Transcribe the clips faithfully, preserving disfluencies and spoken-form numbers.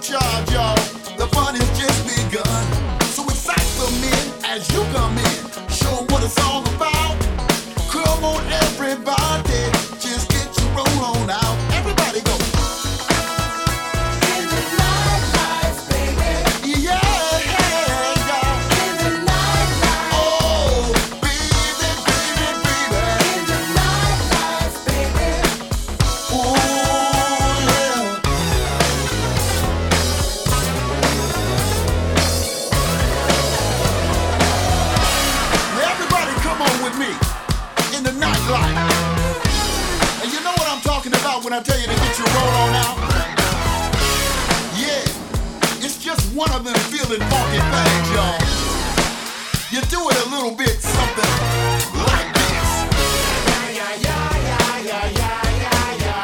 charge, y'all. The fun has just begun. So excite the men as you come in. Show 'em what it's all about. Come on, everybody. Just get your roll on out. Everybody go. In the nightlife, baby. Yeah, y'all. In the nightlife. Oh, baby, baby, baby. In the nightlife, baby. Ooh, yeah. Now everybody come on with me in the nightlife. And you know what I'm talking about when I tell you to get your roll on out? Yeah, it's just one of them feeling funky things, y'all. You do it a little bit something like this. Yeah, yeah, yeah, yeah, yeah, yeah, yeah.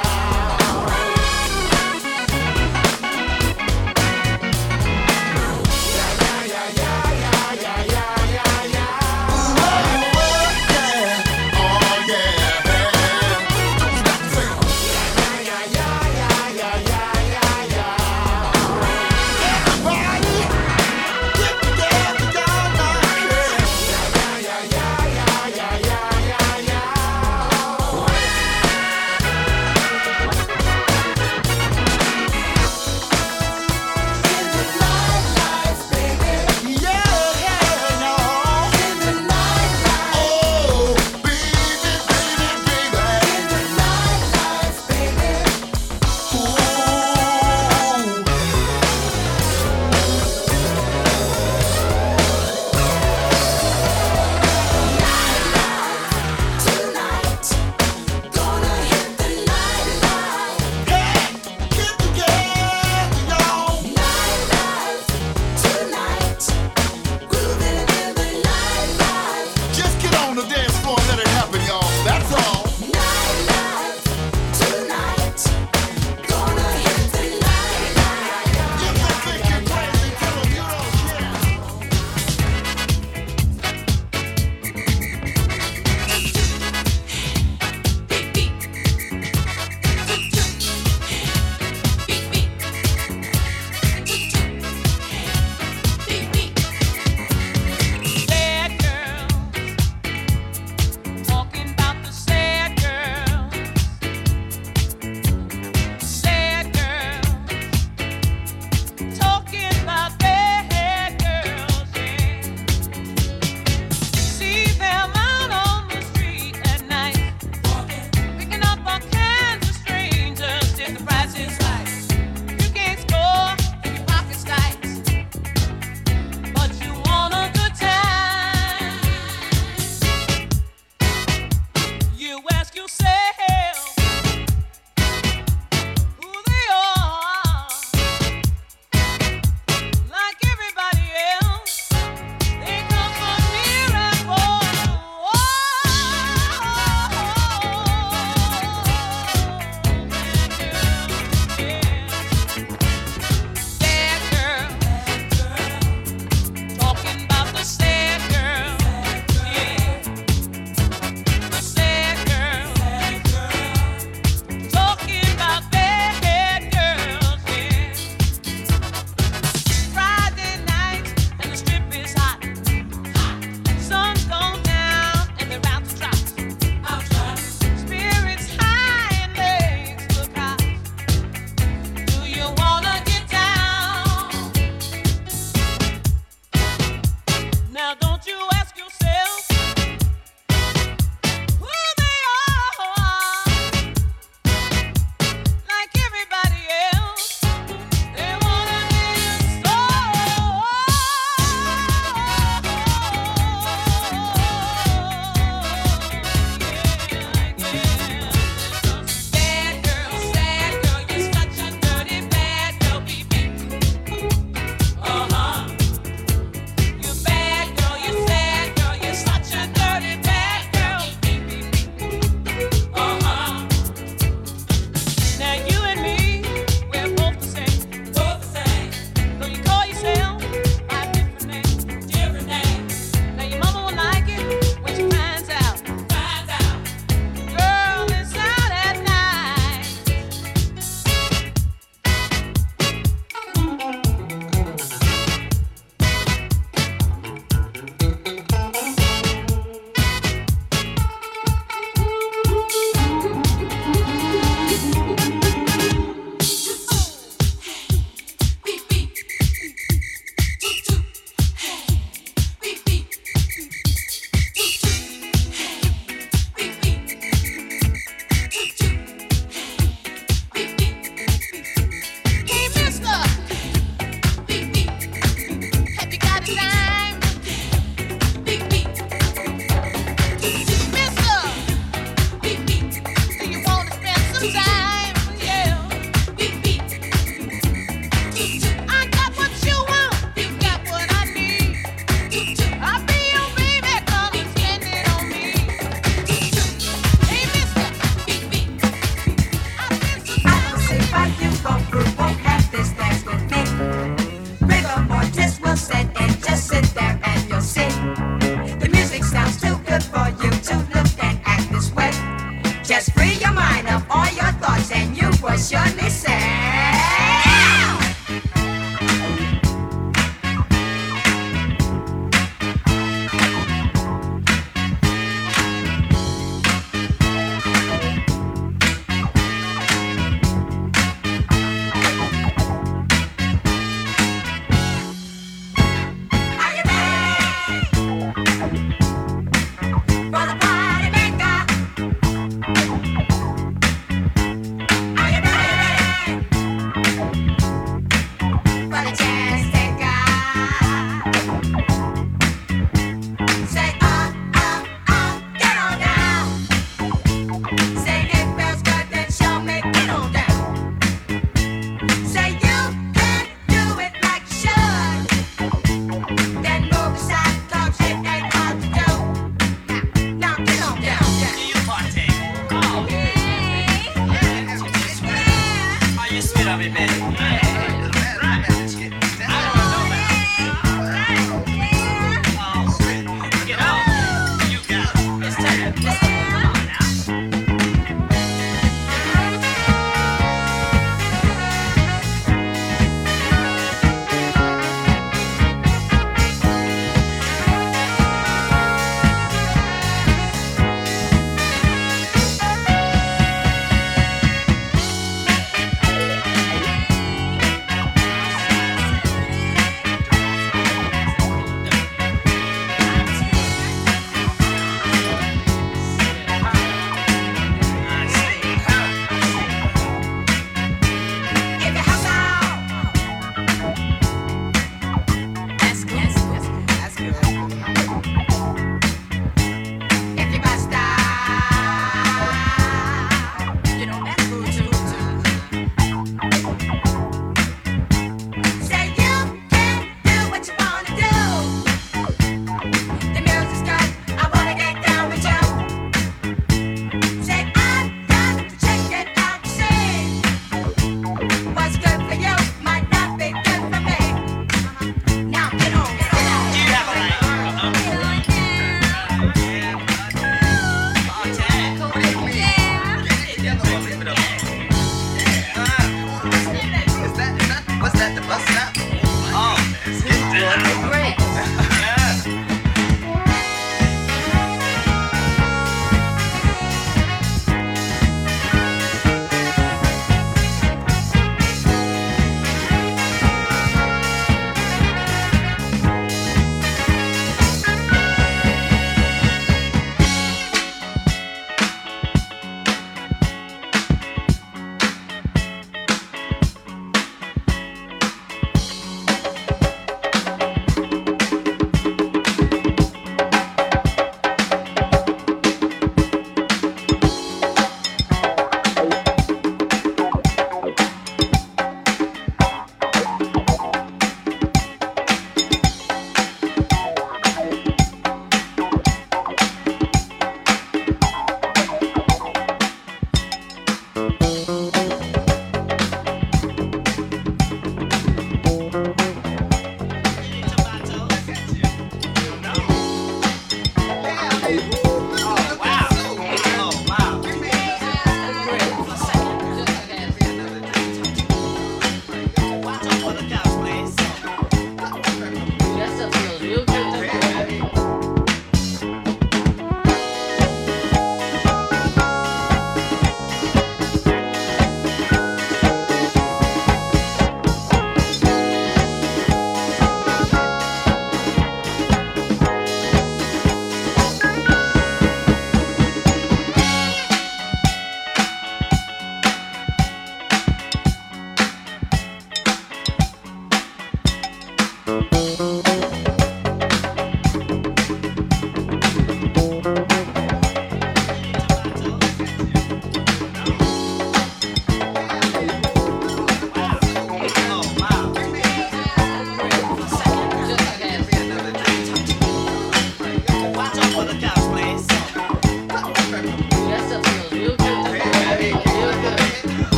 Yeah.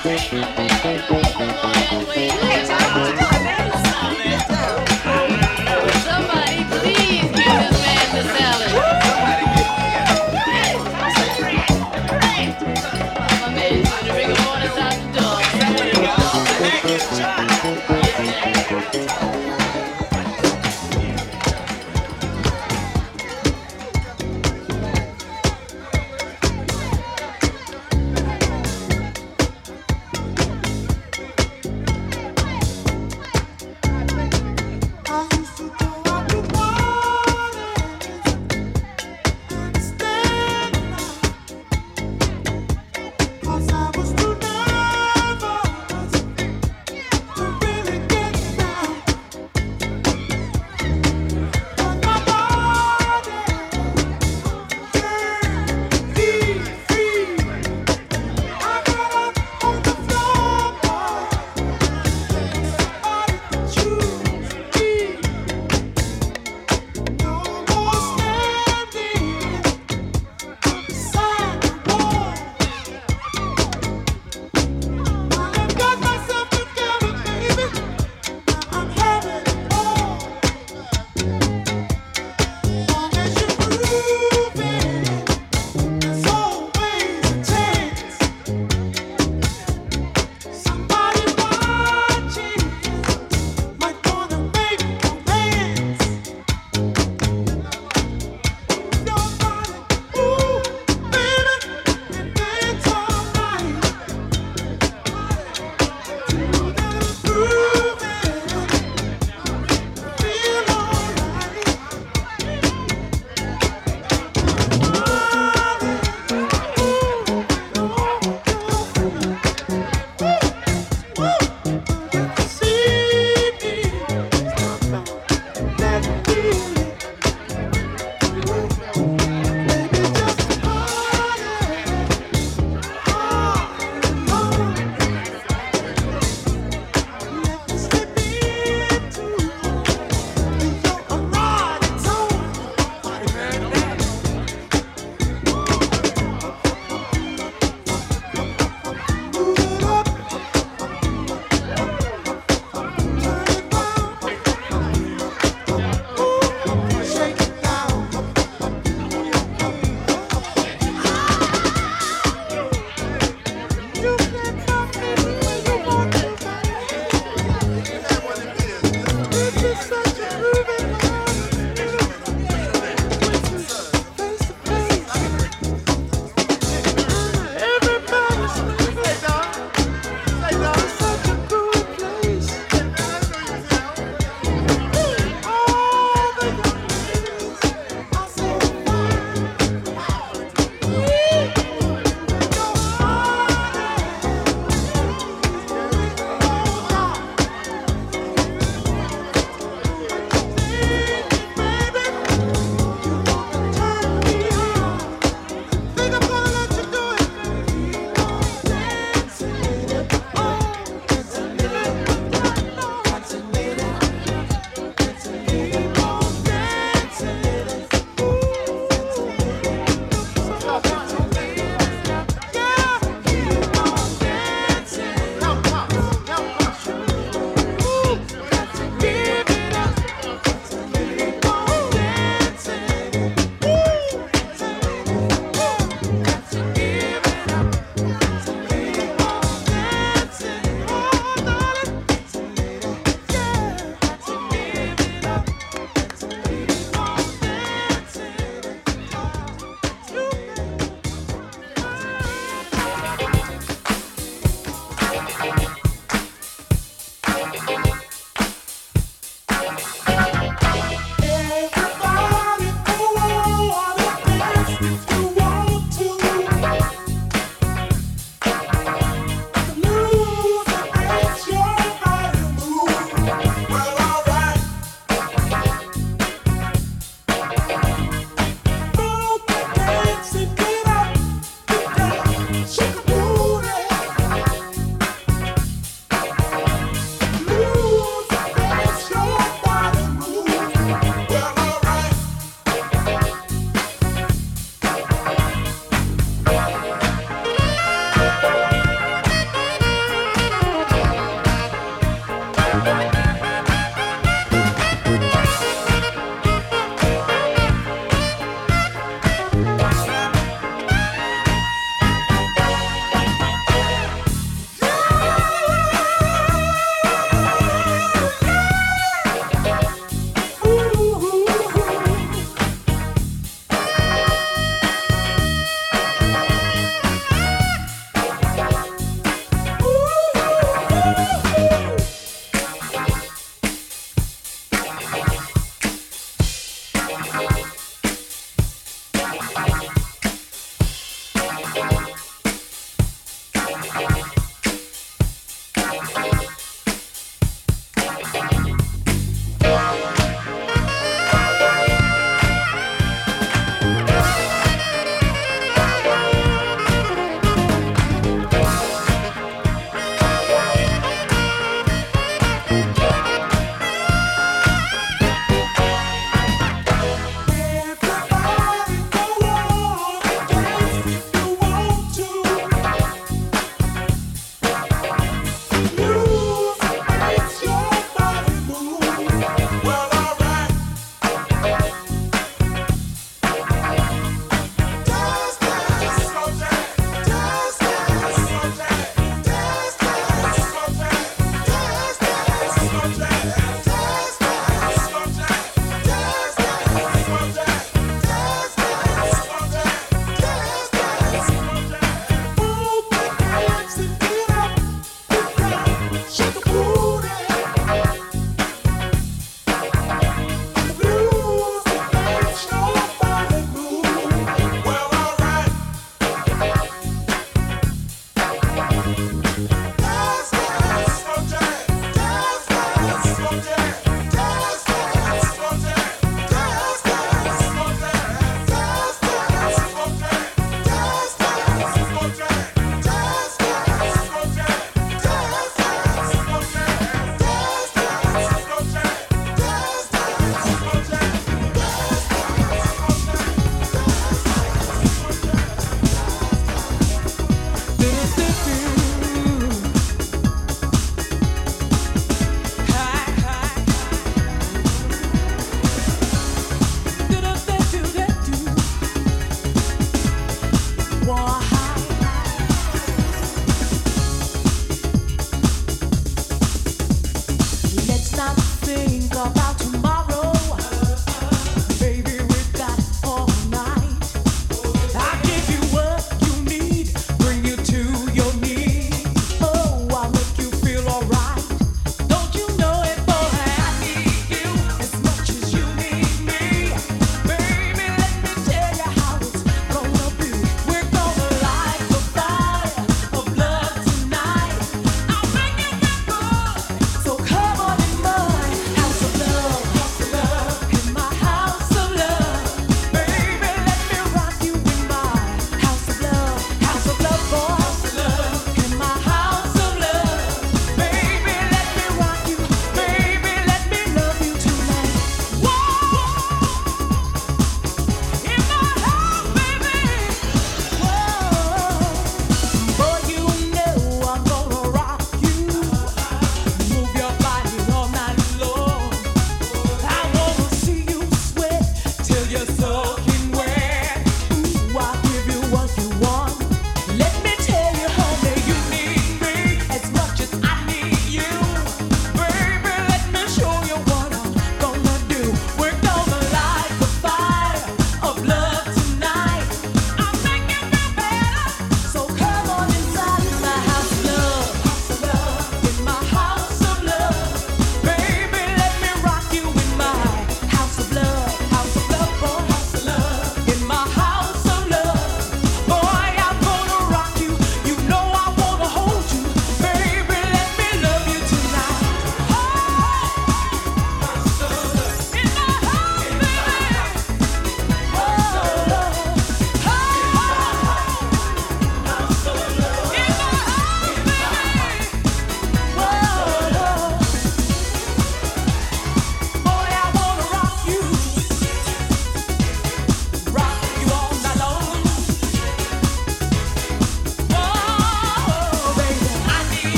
Somebody please give this man the salad. My man's gonna bring him on us out the door.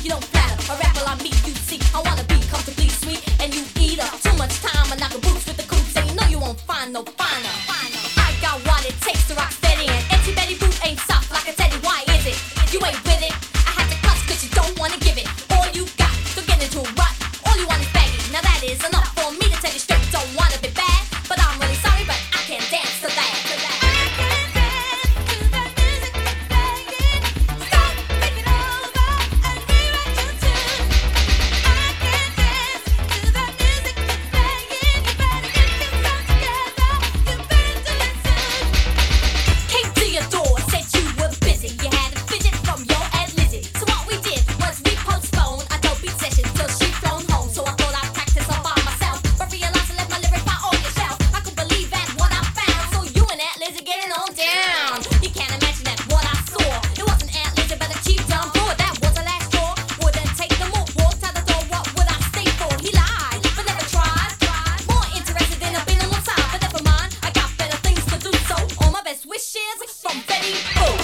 you don't flatter. A rapper like me, you see, I wanna be comfortably sweet, and you eat up too much time. I knock a boots with the coots, and you know you won't find no finer. I got what it takes to rock steady, and Auntie Betty Boop ain't soft like a teddy. Why is it? You ain't with it. I had to cuss 'cause you don't wanna give it. All you got, to get into a rut. All you want is baggy. Now that is enough for me to tell you straight. Don't wanna be bad, but I'm really sorry, but I can't dance to that. Came to your door, said you were busy. You had a fidget from your Aunt Lizzie. So what we did was we postponed our dope beat session till she flown home. So I thought I'd practice all by myself, but realized I left my lyric by on your shelf. I could believe that what I found. So you and Aunt Lizzie getting on down. You can't imagine that what I saw. It wasn't Aunt Lizzie, but a cheap dumb boy. That was the last straw. Wouldn't take the more. Walked out the door. What would I stay for? He lied, but never tried. More interested in a been on my side, but never mind. I got better things to do. So all my best wishes from Betty Boop.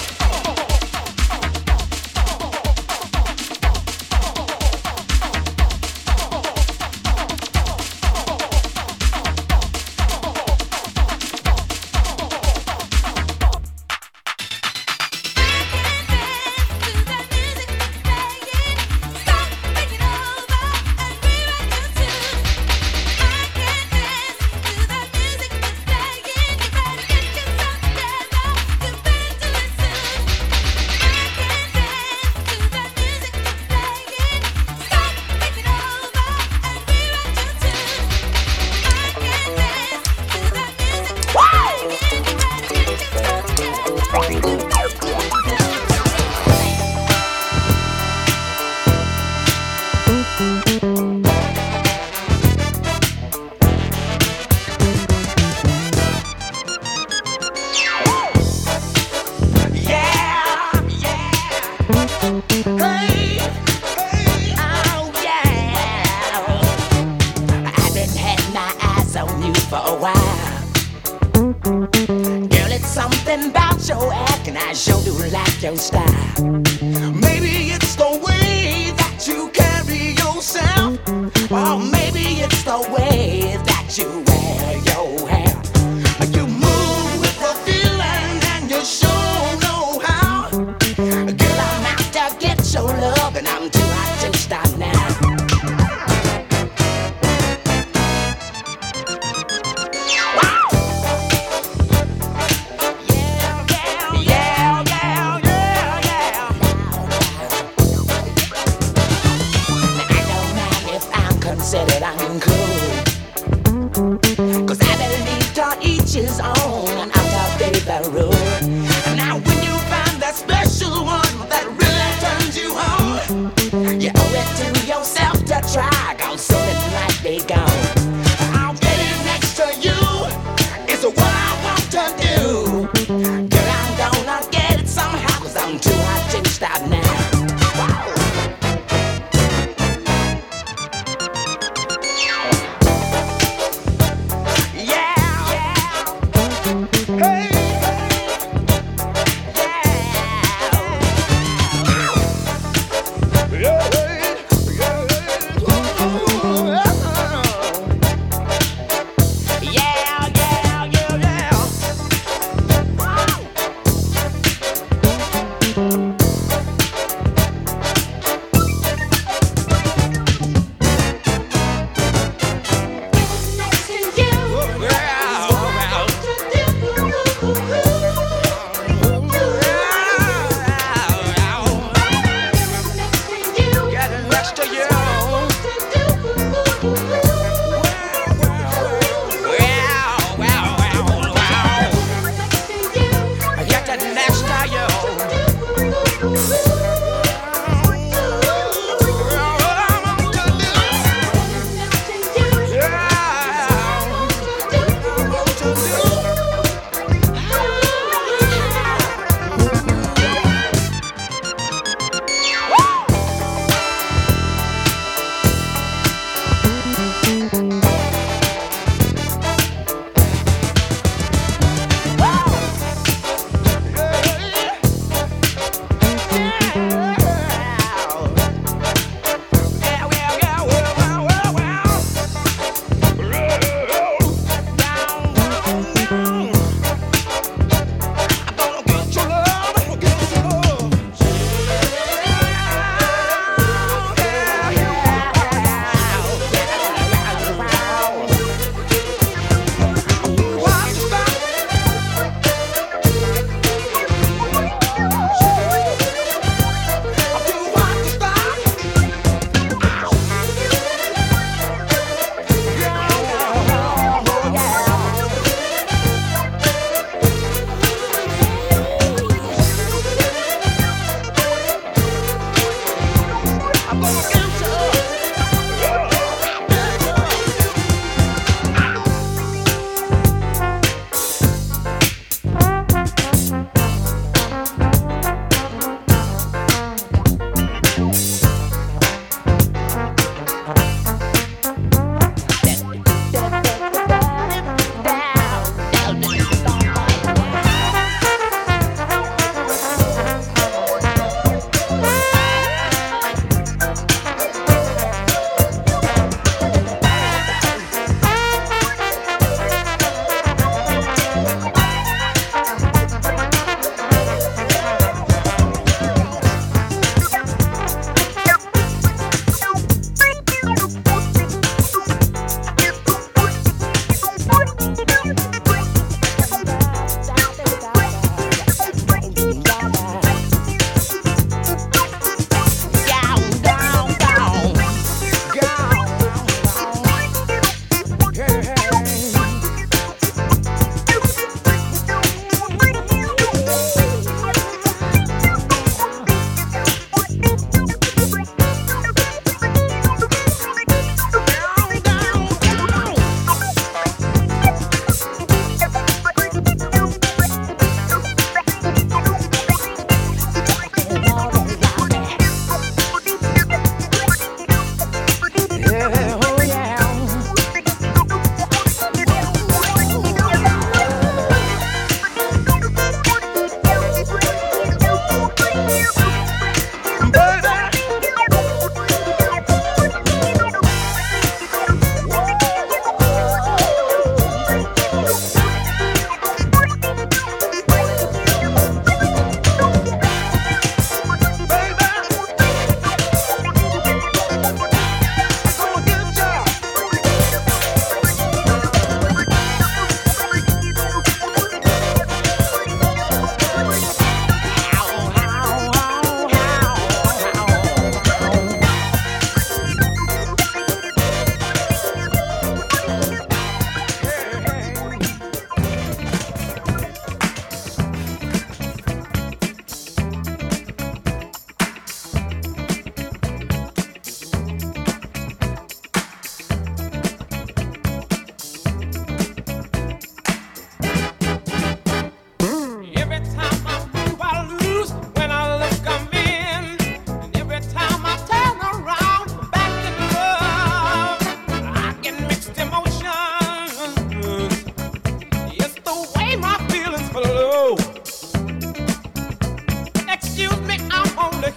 I've been had my eyes on you for a while. Girl, it's something about your act, and I sure do like your style. Maybe it's the way that you carry yourself, or maybe it's the way that you wear your hair. You move with a feeling, and you sure know how. Girl, I'm out to get your love, and I'm too hot to stop now. Considered uncool, 'cause I believe to each his own, and I'm the baby rule. Now when you find that special one that really turns you on,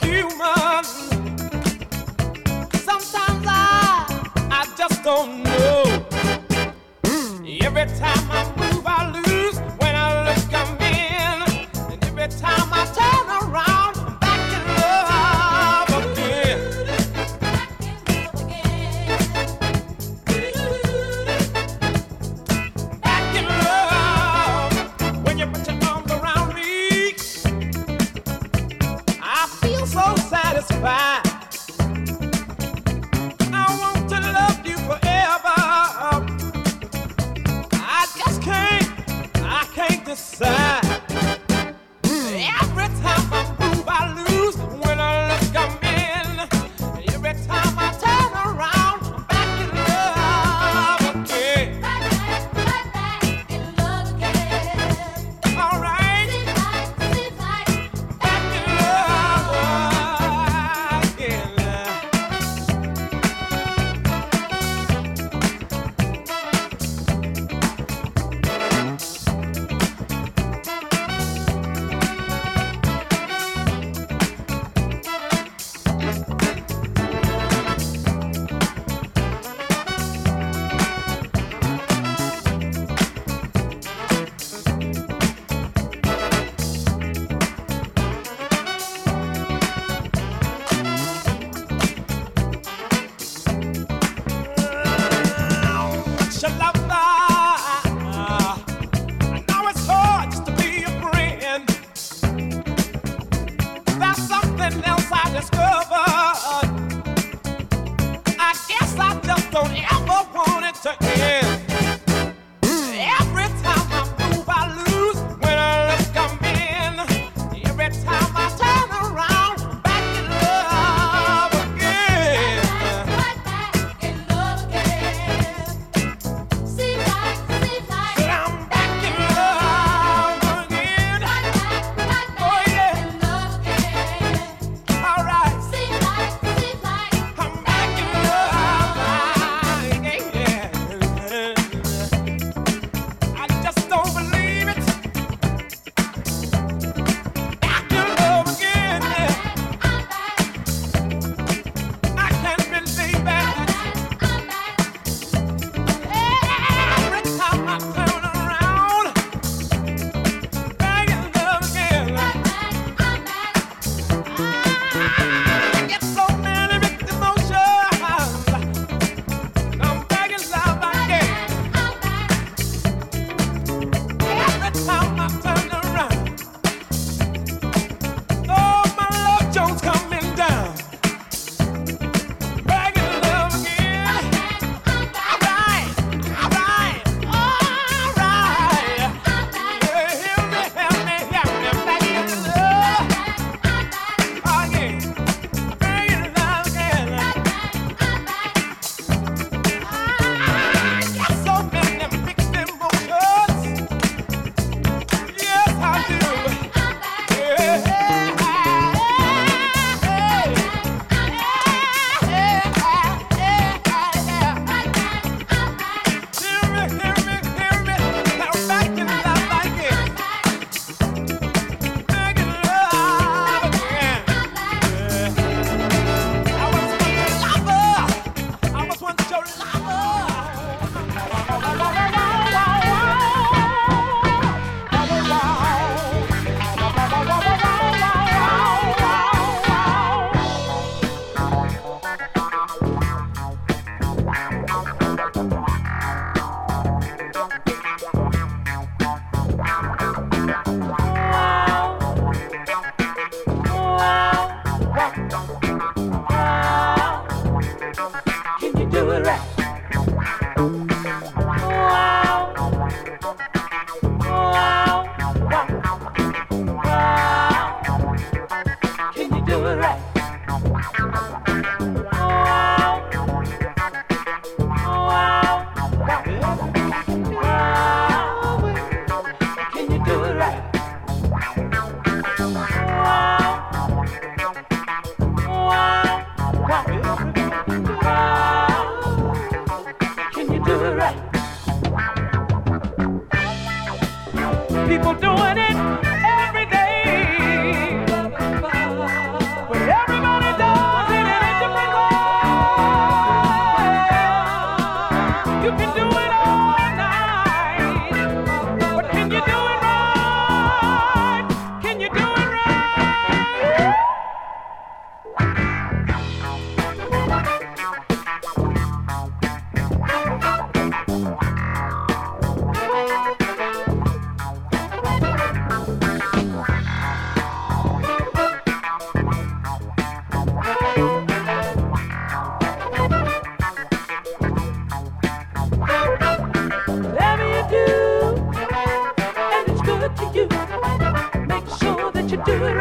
human. Sometimes I, I just don't know. Every time I move, I lose. When I look, I'm in. And every time I turn around, I'm back in love again. Back in love. When you put your arms around me, I feel so satisfied. I want to love you forever. I just can't, I can't decide. Every time I move, I lose. When I look, I'm in. Every time I turn around, I'm back in love again. Back, back, back in love again. All right, Seems like, seems like back in love.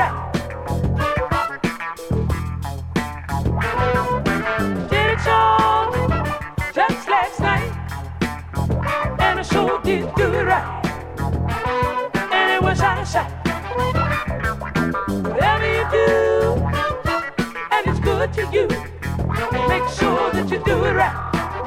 right. Did it all just last night, and I sure did do it right, and it was out of sight. Whatever you do, and it's good to you, make sure that you do it right.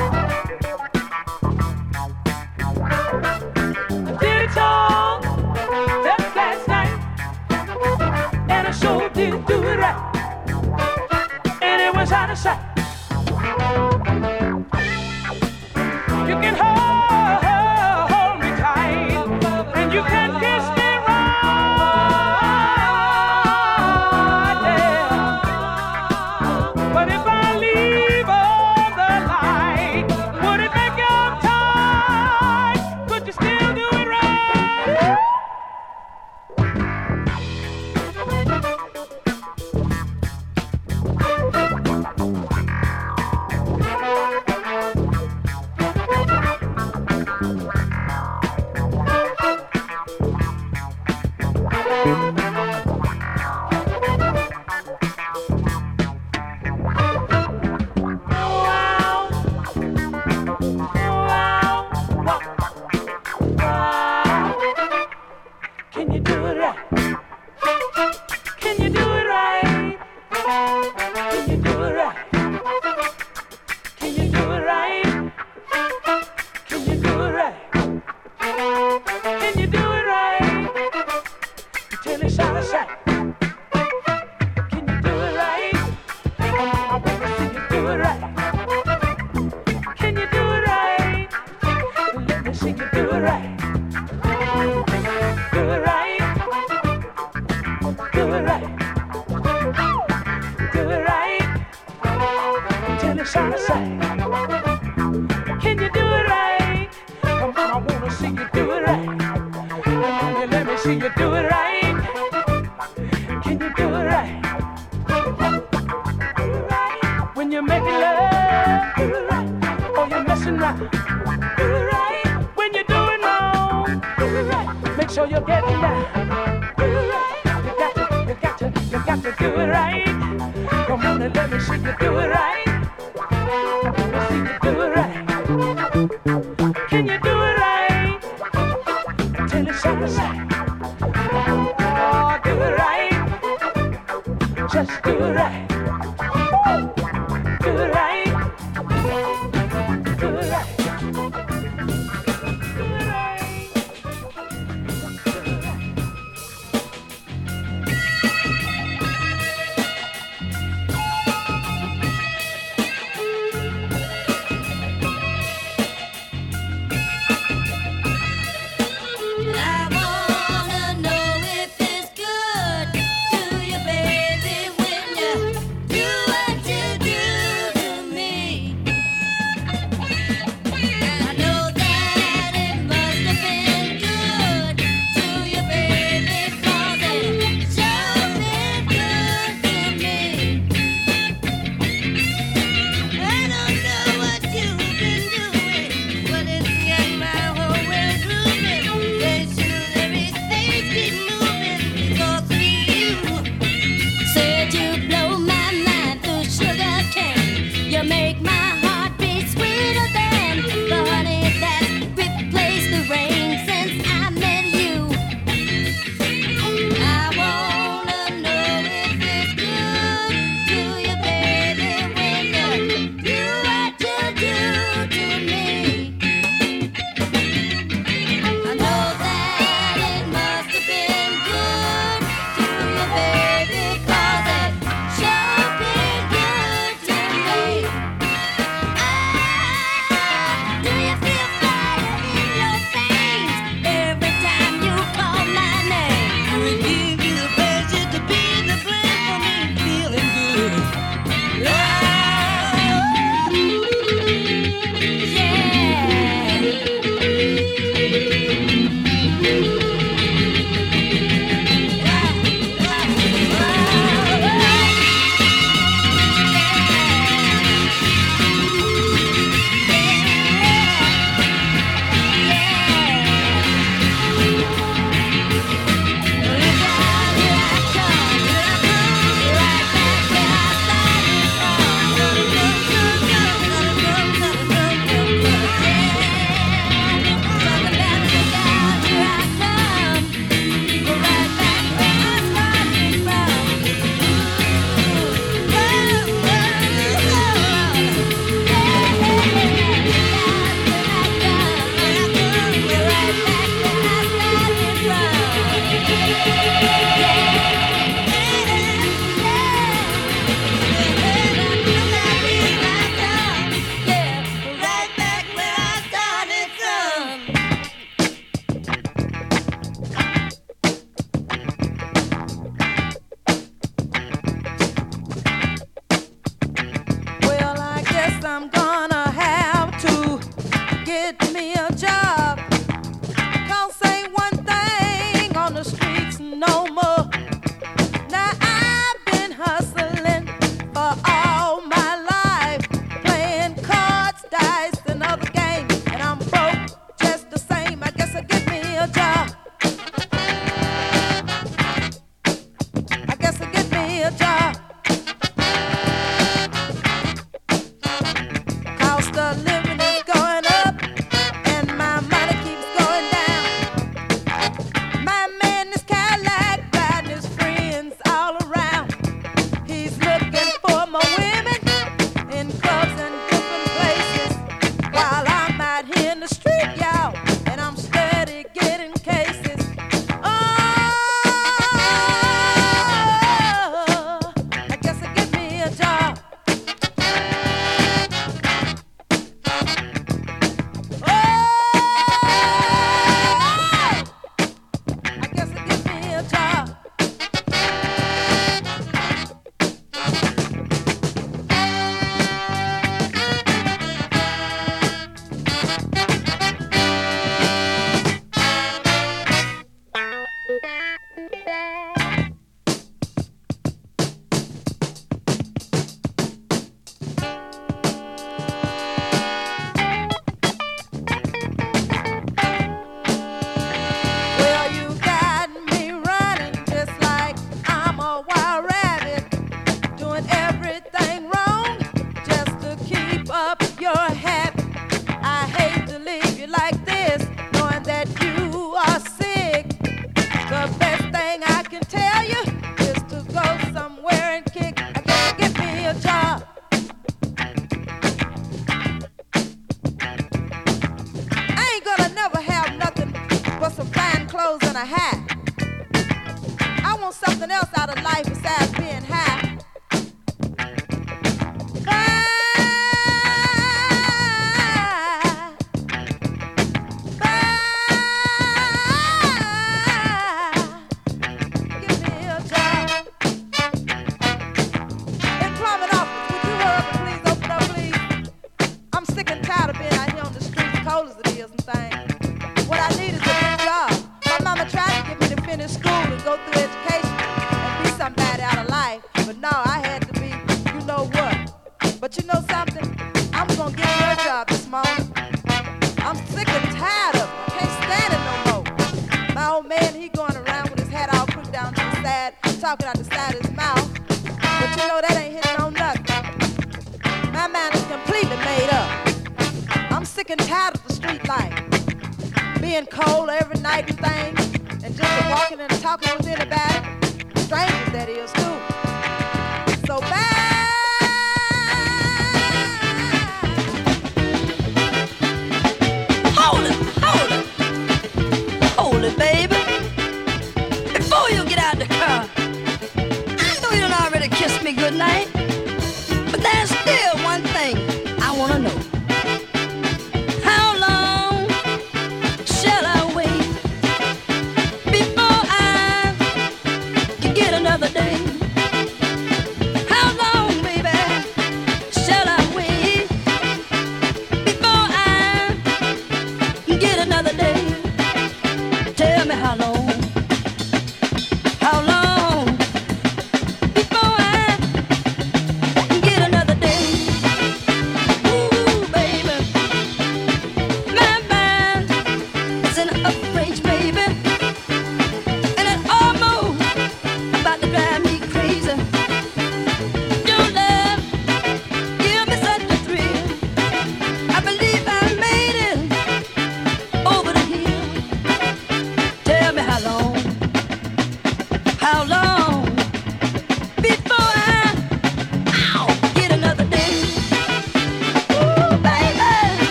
I did it all just last night, and I sure did do it right, and it was out of sight. You can hold, hold me tight, and you can kiss me right there. But if I leave on the light, would it make you uptight? Could you still do it right? Can you do it right? Can you do it right? Can you do it right? Can you do it right? Can you do it right? Can you do it right? Until it's out of sight. Can you do it right? I wanna see you do it right. Can you do it right? Let me see you do it right. Do it right. Do it right. Do it right. Till it's out of sight. Can you do it right? Come on, I wanna see you do it right. Let me, let me see you do it right. Can you do it right? Do it right. When you're making love, do it right. Or you're messing around, do it right. When you're doing wrong, do it right. Make sure you're getting down. Do it right. You got to, you got to, you got to do it right. Come on and let me see you do it right. Let me see you do it right. Can you do it right? Till it's out of sight. Oh, do it right. Just do it right. Do it right. Do it right. Do it right. I want But you know something? I'm gonna give you a job this morning. I'm sick and tired of it. I can't stand it no more. My old man, he going around with his hat all crooked down to the side, talking out the side of his mouth. But you know that ain't hitting on nothing. My mind is completely made up. I'm sick and tired of the street life. Being cold every night and things, and just walking and talking with anybody. Strangers, that is, too. So bad. Hold it, hold it, hold it, baby. Before you get out the car, I know you done already kissed me goodnight, but there's still one thing I wanna know. How long shall I wait before I can get another day? How long, baby, shall I wait before I can get another day? Tell me how long, how long before I can get another day?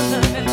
love and